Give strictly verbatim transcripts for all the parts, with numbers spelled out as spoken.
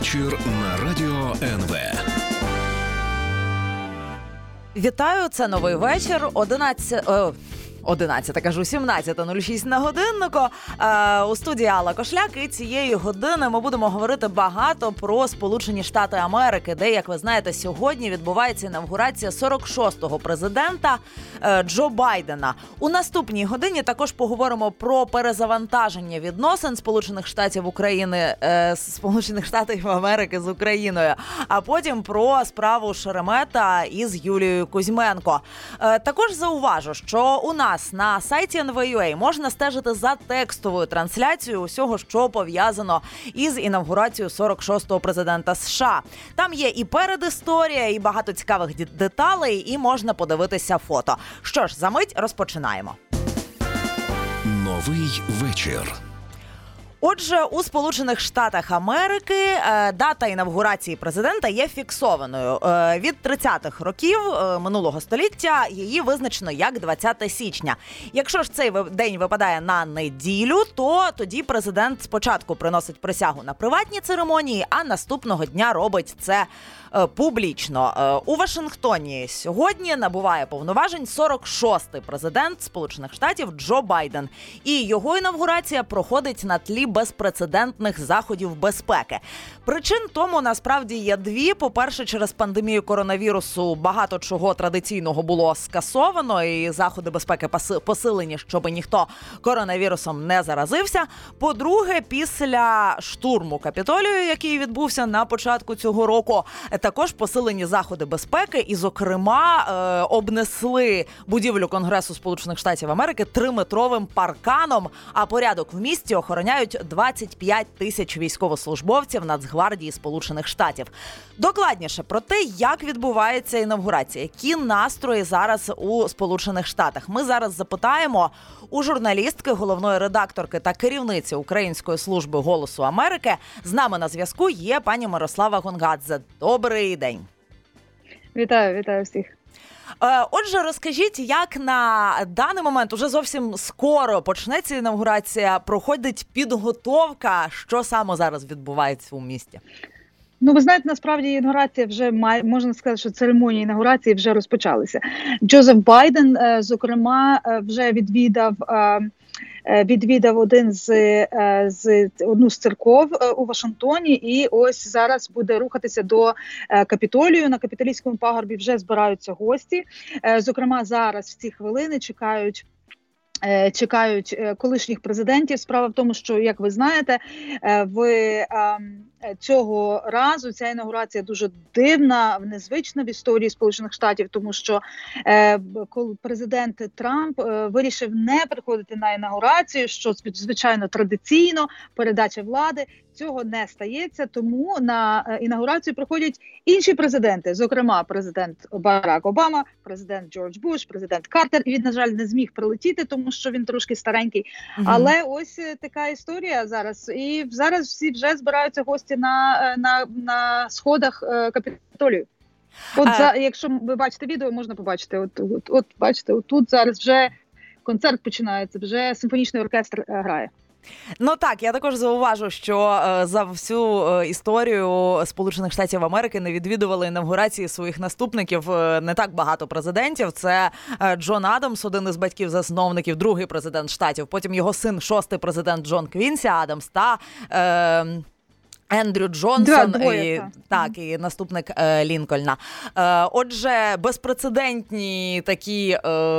вечір на Радіо ен ве. Вітаю, це новий вечір. одинадцята... одинадцята, кажу, сімнадцята нуль шість на годиннику. Е, у студії Алла Кошляк, і цієї години ми будемо говорити багато про Сполучені Штати Америки, де, як ви знаєте, сьогодні відбувається інавгурація сорок шостого президента е, Джо Байдена. У наступній годині також поговоримо про перезавантаження відносин Сполучених Штатів України, е, Сполучених Штатів Америки з Україною, а потім про справу Шеремета із Юлією Кузьменко. Е, також зауважу, що у нас на сайті ен ве ю ей можна стежити за текстовою трансляцією усього, що пов'язано із інавгурацією сорок шостого президента США. Там є і передісторія, і багато цікавих деталей, і можна подивитися фото. Що ж, за мить розпочинаємо. Новий вечір. Отже, у Сполучених Штатах Америки е, дата інавгурації президента є фіксованою. Е, від тридцятих років е, минулого століття її визначено як двадцяте січня. Якщо ж цей день випадає на неділю, то тоді президент спочатку приносить присягу на приватні церемонії, а наступного дня робить це е, публічно. Е, у Вашингтоні сьогодні набуває повноважень сорок шостий президент Сполучених Штатів Джо Байден. І його інавгурація проходить на тлі безпрецедентних заходів безпеки. Причин тому насправді є дві. По-перше, через пандемію коронавірусу багато чого традиційного було скасовано, і заходи безпеки посилені, щоб ніхто коронавірусом не заразився. По-друге, після штурму Капітолію, який відбувся на початку цього року, також посилені заходи безпеки і, зокрема, е, обнесли будівлю Конгресу Сполучених Штатів Америки триметровим парканом, а порядок в місті охороняють двадцять п'ять тисяч військовослужбовців Нацгвардії Сполучених Штатів. Докладніше про те, як відбувається інавгурація, які настрої зараз у Сполучених Штатах. Ми зараз запитаємо у журналістки, головної редакторки та керівниці Української служби «Голосу Америки». З нами на зв'язку є пані Мирослава Гонгадзе. Добрий день. Вітаю, вітаю всіх. Отже, розкажіть, як на даний момент, уже зовсім скоро почнеться інавгурація, проходить підготовка, що саме зараз відбувається у місті? Ну, ви знаєте, насправді інаугурація вже має, можна сказати, що церемонії інаугурації вже розпочалися. Джозеф Байден, зокрема, вже відвідав відвідав один з, з одну з церков у Вашингтоні, і ось зараз буде рухатися до Капітолію. На Капітолійському пагорбі вже збираються гості. Зокрема, зараз в ці хвилини чекають чекають колишніх президентів. Справа в тому, що, як ви знаєте, в цього разу ця інаугурація дуже дивна, незвична в історії Сполучених Штатів, тому що коли президент Трамп вирішив не приходити на інаугурацію, що, звичайно, традиційно, передача влади, цього не стається, тому на інаугурацію приходять інші президенти, зокрема президент Барак Обама, президент Джордж Буш, президент Картер. І він, на жаль, не зміг прилетіти, тому що він трошки старенький. Mm-hmm. Але ось така історія зараз. І зараз всі вже збираються гості на, на, на сходах Капітолію. От а... за, якщо ви бачите відео, можна побачити. От, от, от бачите, от тут зараз вже концерт починається, вже симфонічний оркестр грає. Ну так, я також зауважу, що е, за всю е, історію Сполучених Штатів Америки не відвідували інавгурації своїх наступників е, не так багато президентів. Це е, Джон Адамс, один із батьків-засновників, другий президент Штатів, потім його син, шостий президент Джон Квінсі Адамс та... Е, Ендрю Джонсон, да, і, так, і наступник е, Лінкольна. Е, отже, безпрецедентні такі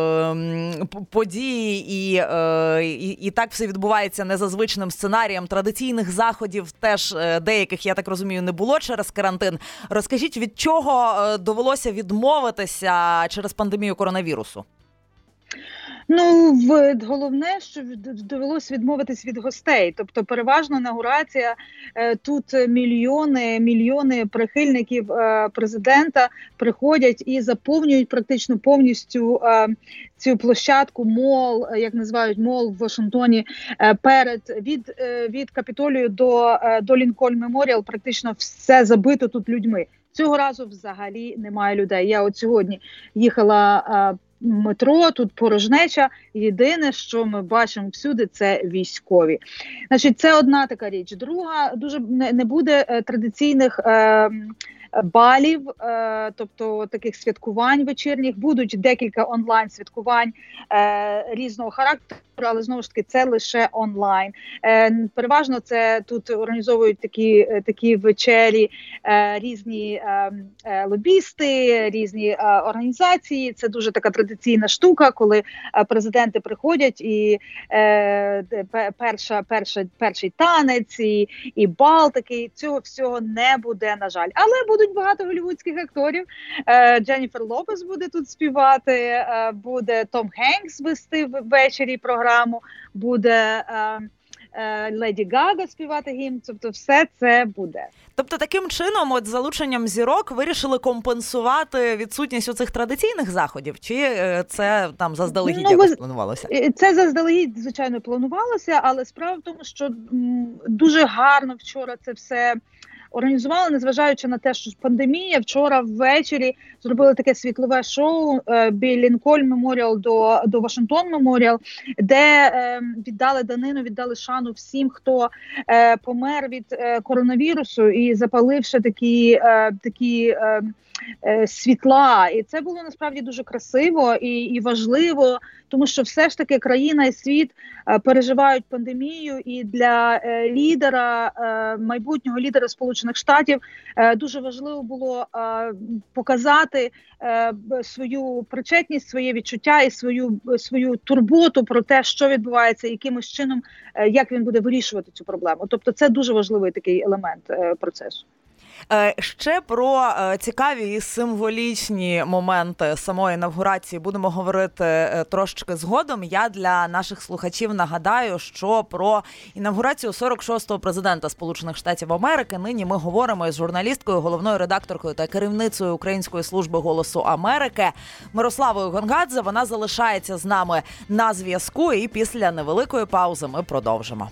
е, події, і, е, і, і так все відбувається не за звичним сценарієм. Традиційних заходів теж е, деяких, я так розумію, не було через карантин. Розкажіть, від чого е, довелося відмовитися через пандемію коронавірусу? Ну, в, головне, що довелося відмовитись від гостей. Тобто, переважно інаугурація, е, тут мільйони, мільйони прихильників е, президента приходять і заповнюють практично повністю е, цю площадку, мол, як називають мол в Вашингтоні, е, перед, від, е, від Капітолію до, е, до Лінкольн Меморіал, практично все забито тут людьми. Цього разу взагалі немає людей. Я от сьогодні їхала метро, тут порожнеча. Єдине, що ми бачимо всюди, це військові. Значить, це одна така річ. Друга, дуже не буде е, традиційних е, балів, е, тобто таких святкувань вечірніх. Будуть декілька онлайн-святкувань е, різного характеру, але знову ж таки це лише онлайн. Е, переважно це тут організовують такі, такі вечері е, різні е, е, лобісти, різні е, організації. Це дуже така традиційна штука, коли е, президенти приходять і е, перша, перша, перший танець і, і бал такий. Цього всього не буде, на жаль. Але будуть багато голлівудських акторів. Е, Дженніфер Лопес буде тут співати, е, буде Том Хенкс вести ввечері програму, буде е, е, Леді Гага співати гімн, тобто все це буде. Тобто таким чином, от залученням зірок вирішили компенсувати відсутність у цих традиційних заходів? Чи це там заздалегідь ну, якось планувалося? Це заздалегідь, звичайно, планувалося, але справа в тому, що м, дуже гарно вчора це все організували, незважаючи на те, що пандемія. Вчора ввечері зробили таке світлове шоу е, біля Лінкольн Меморіал до, до Вашингтон Меморіал, де е, віддали данину, віддали шану всім, хто е, помер від е, коронавірусу і запаливши такі, е, такі е, е, світла. І це було насправді дуже красиво і, і важливо, тому що все ж таки країна і світ е, переживають пандемію, і для е, лідера, е, майбутнього лідера Сполучених Штатів е, дуже важливо було е, показати е, свою причетність, своє відчуття і свою, свою турботу про те, що відбувається, якимось чином, е, як він буде вирішувати цю проблему. Тобто це дуже важливий такий елемент е, процесу. Ще про цікаві і символічні моменти самої інавгурації будемо говорити трошки згодом. Я для наших слухачів нагадаю, що про інавгурацію сорок шостого президента Сполучених Штатів Америки нині ми говоримо із журналісткою, головною редакторкою та керівницею Української служби «Голосу Америки» Мирославою Гонгадзе. Вона залишається з нами на зв'язку, і після невеликої паузи ми продовжимо.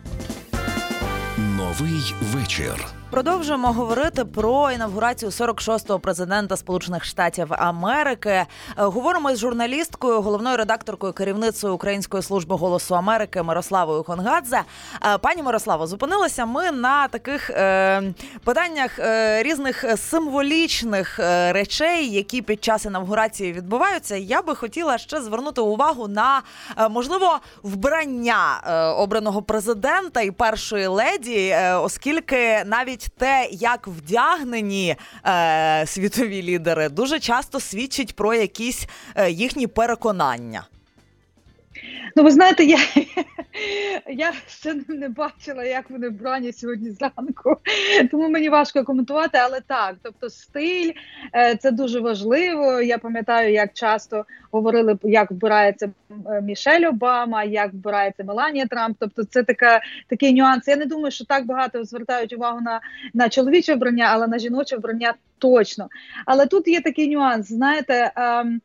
Новий вечір. Продовжуємо говорити про інавгурацію сорок шостого президента Сполучених Штатів Америки. Говоримо із журналісткою, головною редакторкою, керівницею Української служби «Голосу Америки» Мирославою Гонгадзе. Пані Мирославо, зупинилися ми на таких е, питаннях е, різних символічних е, речей, які під час інавгурації відбуваються. Я би хотіла ще звернути увагу на, е, можливо, вбрання е, обраного президента і першої леді, е, оскільки навіть те, як вдягнені е, світові лідери, дуже часто свідчить про якісь е, їхні переконання. Ну, ви знаєте, я, я ще не бачила, як вони вбрані сьогодні зранку, тому мені важко коментувати, але так, тобто стиль – це дуже важливо. Я пам'ятаю, як часто говорили, як вбирається Мішель Обама, як вбирається Меланія Трамп, тобто це така, такий нюанс. Я не думаю, що так багато звертають увагу на, на чоловіче вбрання, але на жіноче вбрання точно. Але тут є такий нюанс, знаєте, ем,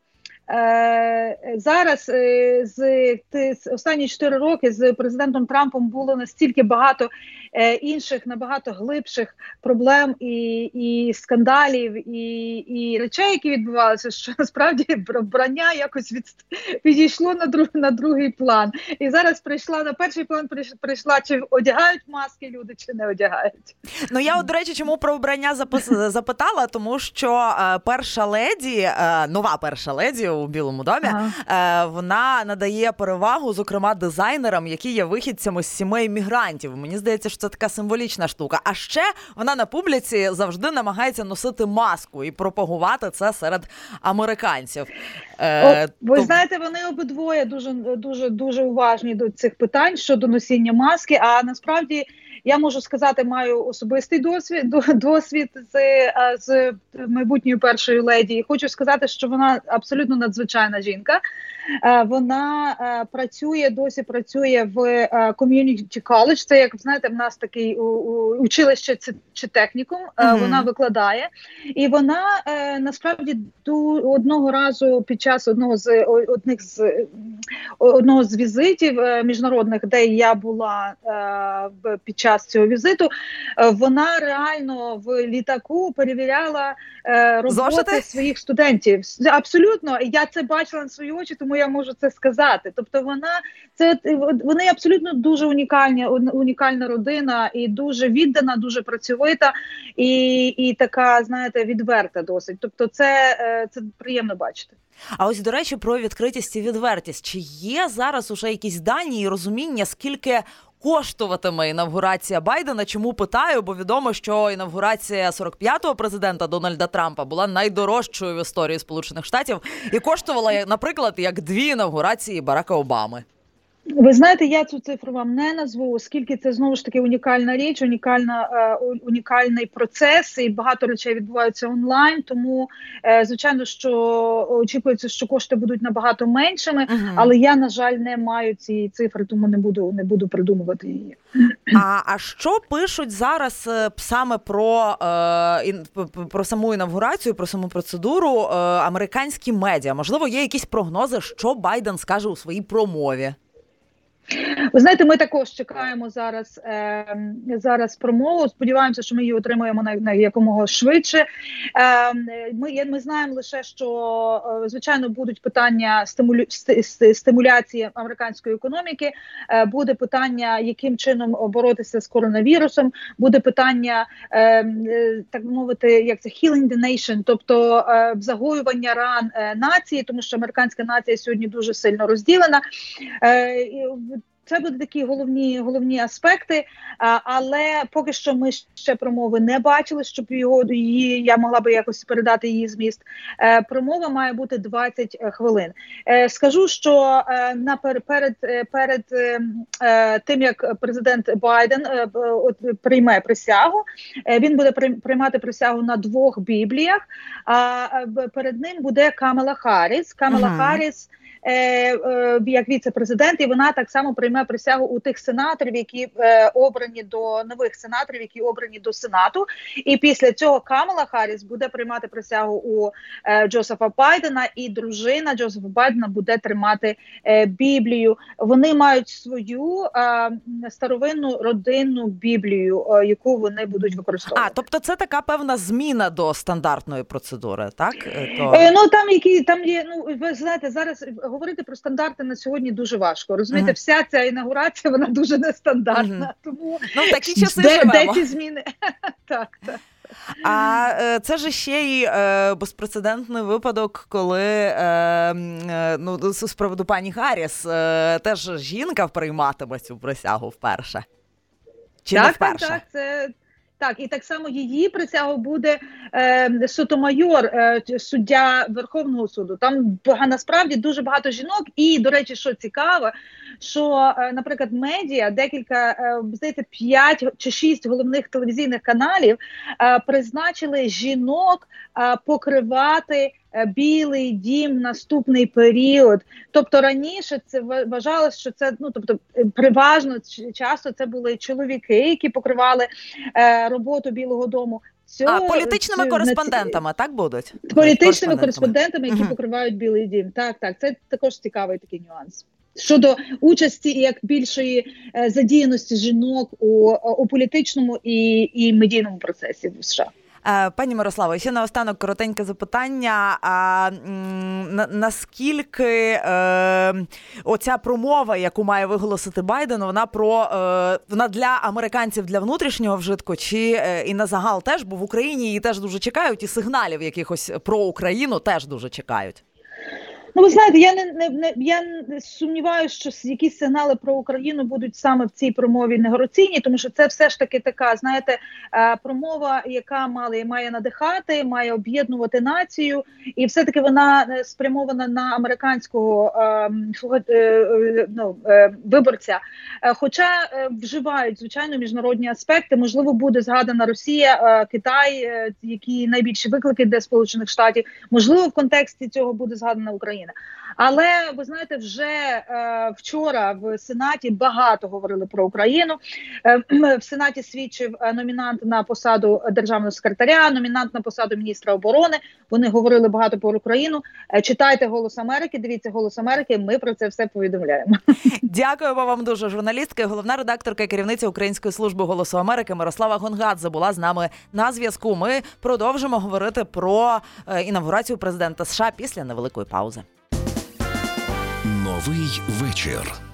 Е, зараз е, з, з останні чотири роки з президентом Трампом було настільки багато е, інших, набагато глибших проблем і, і скандалів, і, і речей, які відбувалися, що насправді вбрання якось від, підійшло на, друг, на другий план. І зараз прийшла на перший план, прийшла, чи одягають маски люди, чи не одягають. Ну я, от, до речі, чому про вбрання запитала, тому що е, перша леді, е, нова перша леді у Білому домі, ага. вона надає перевагу, зокрема, дизайнерам, які є вихідцями з сімей мігрантів. Мені здається, що це така символічна штука. А ще вона на публіці завжди намагається носити маску і пропагувати це серед американців. О, ви То... знаєте, вони обидвоє дуже, дуже, дуже уважні до цих питань щодо носіння маски, а насправді я можу сказати, маю особистий досвід, досвід з, з майбутньою першою леді. І хочу сказати, що вона абсолютно надзвичайна жінка. Вона працює, досі працює в Community College. Це, як знаєте, в нас такий училище чи технікум. Mm-hmm. Вона викладає. І вона насправді одного разу під час час одного з одних з одного з візитів міжнародних, де я була під час цього візиту, вона реально в літаку перевіряла роботи Зошити? своїх студентів. Абсолютно, я це бачила на свої очі, тому я можу це сказати. Тобто вона це вони абсолютно дуже унікальні, унікальна родина і дуже віддана, дуже працьовита і, і така, знаєте, відверта досить. Тобто це, це приємно бачити. А ось, до речі, про відкритість і відвертість. Чи є зараз уже якісь дані і розуміння, скільки коштуватиме інавгурація Байдена? Чому питаю? Бо відомо, що інавгурація сорок п'ятого президента Дональда Трампа була найдорожчою в історії Сполучених Штатів і коштувала, наприклад, як дві інавгурації Барака Обами. Ви знаєте, я цю цифру вам не назву, оскільки це знову ж таки унікальна річ, унікальна, е, унікальний процес, і багато речей відбуваються онлайн, тому, е, звичайно, що очікується, що кошти будуть набагато меншими, uh-huh. але я, на жаль, не маю цієї цифри, тому не буду, не буду придумувати її. А, а що пишуть зараз саме про, е, про саму інавгурацію, про саму процедуру е, американські медіа? Можливо, є якісь прогнози, що Байден скаже у своїй промові? Ви знаєте, ми також чекаємо зараз, е, зараз промову. Сподіваємося, що ми її отримаємо на, на якомога швидше. Е, ми, ми знаємо лише, що, звичайно, будуть питання стимулю, стимуляції американської економіки, е, буде питання, яким чином боротися з коронавірусом, буде питання, е, так мовити, як це, healing the nation, тобто е, загоювання ран е, нації, тому що американська нація сьогодні дуже сильно розділена. Е, Це будуть такі головні, головні аспекти, а, але поки що ми ще промови не бачили, щоб його, її, я могла би якось передати її зміст. Е, промова має бути двадцять хвилин. Е, скажу, що е, на, перед, перед е, тим, як президент Байден е, от, прийме присягу, е, він буде приймати присягу на двох бібліях, а е, перед ним буде Камала Харріс. Камала ага. Харріс Е, е, як віце-президент, і вона так само прийме присягу у тих сенаторів, які е, обрані до нових сенаторів, які обрані до Сенату. І після цього Камала Харріс буде приймати присягу у е, Джозефа Байдена, і дружина Джозефа Байдена буде тримати е, Біблію. Вони мають свою е, старовинну родинну Біблію, е, яку вони будуть використовувати. А, тобто це така певна зміна до стандартної процедури, так? То... Е, ну, там які, там є, ну, ви знаєте, зараз говорити про стандарти на сьогодні дуже важко. Розумієте, uh-huh. вся ця інаугурація, вона дуже нестандартна. Uh-huh. Тому ну, такі часи де, де ці зміни? так, так. А е, це ж ще й е, безпрецедентний випадок, коли е, е, ну, з приводу пані Харріс е, теж жінка прийматиме цю присягу вперше. Чи так, не вперше? Так, так, це... Так, і так само її присягу буде е, Сотомайор, е, суддя Верховного суду. Там насправді дуже багато жінок. І, до речі, що цікаво, що, е, наприклад, медіа, декілька, е, здається, п'ять чи шість головних телевізійних каналів е, призначили жінок е, покривати Білий дім наступний період. Тобто раніше це вважалося, що це, ну, тобто, переважно часто це були чоловіки, які покривали е, роботу Білого дому. Цю, а політичними цю, кореспондентами, ці... так будуть? Політичними кореспондентами, які uh-huh. покривають Білий дім. Так, так, це також цікавий такий нюанс. Щодо участі як більшої е, задіяності жінок у, у політичному і, і медійному процесі в США. Пані Мирославо, ще наостанок коротеньке запитання. А на, наскільки е, оця промова, яку має виголосити Байден, вона про е, вона для американців для внутрішнього вжитку, чи е, і на загал теж, бо в Україні її теж дуже чекають, і сигналів якихось про Україну теж дуже чекають? Ну, ви знаєте, я не, не, не я не сумніваюся, що якісь сигнали про Україну будуть саме в цій промові інаугураційній, тому що це все ж таки така, знаєте, промова, яка має, має надихати, має об'єднувати націю, і все-таки вона спрямована на американського е, ну, е, виборця. Хоча вживають, звичайно, міжнародні аспекти, можливо, буде згадана Росія, Китай, які найбільші виклики для Сполучених Штатів, можливо, в контексті цього буде згадана Україна. Але, ви знаєте, вже е, вчора в Сенаті багато говорили про Україну. Е, в Сенаті свідчив номінант на посаду державного секретаря, номінант на посаду міністра оборони. Вони говорили багато про Україну. Е, читайте «Голос Америки», дивіться «Голос Америки», ми про це все повідомляємо. Дякуємо вам дуже, журналістка, головна редакторка і керівниця Української служби «Голосу Америки» Мирослава Гонгадзе була з нами на зв'язку. Ми продовжимо говорити про е, інавгурацію президента США після невеликої паузи. Новий вечір.